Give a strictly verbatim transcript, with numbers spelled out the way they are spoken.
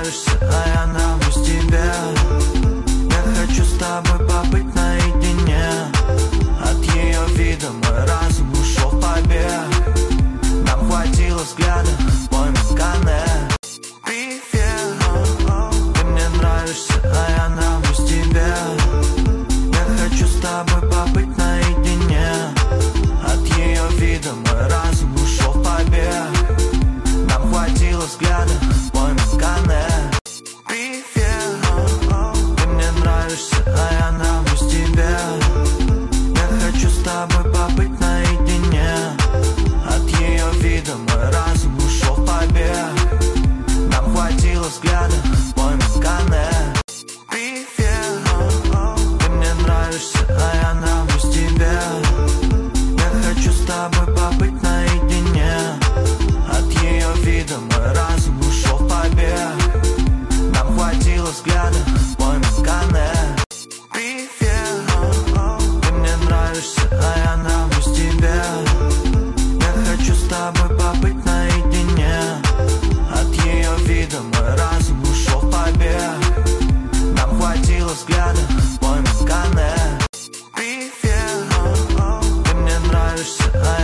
нравишься, а я нравлюсь тебе. Я хочу с тобой побыть наедине. От ее вида мой разум ушел в побег. Нам хватило взгляда, поймем коннект. Привет, ты мне нравишься, а я нравлюсь тебе. Я хочу с тобой побыть наедине. От ее вида мой разум ушел в побег. Нам хватило взгляда.